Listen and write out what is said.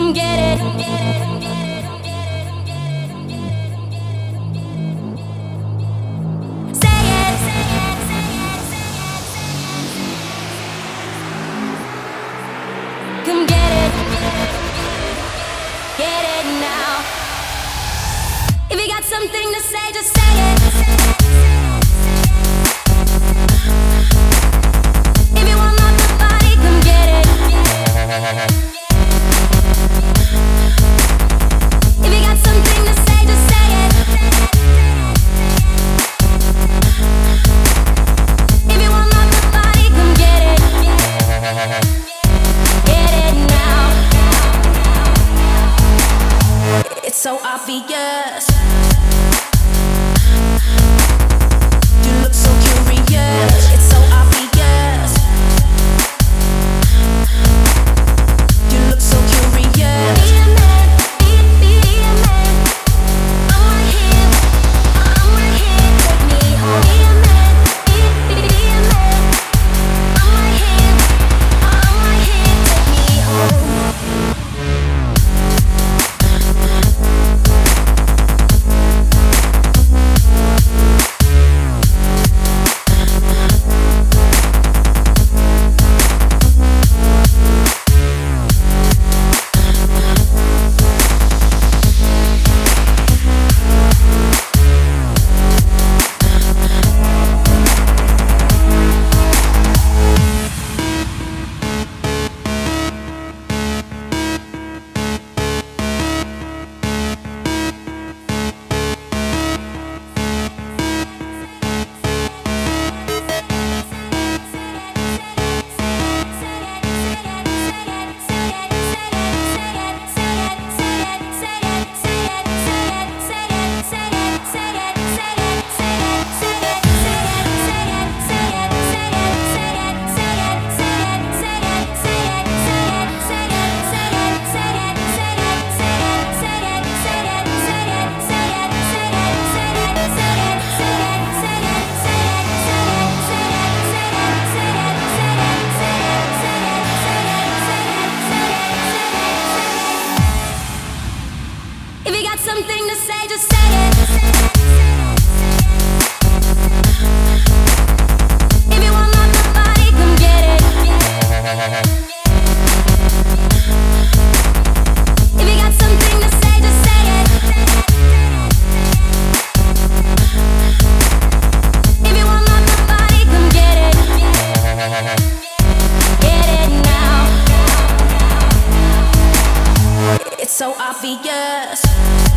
Come get it. Say it. Come get it. Get it now. If you got something to say, just say it. If you want my body, come get it. If you got something to say, just say it. If you want my body, come get it. Get it now. It's so obvious. You look so curious. It's so obvious. You look so curious. Be a man, be a man. I'm right here, take me home. Be a man, be a man. I'm right here, take me home. If you got something to say, just say it. If you want my body, come get it. If you got something to say, just say it. If you want my body, come get it. Get it now. It's so obvious.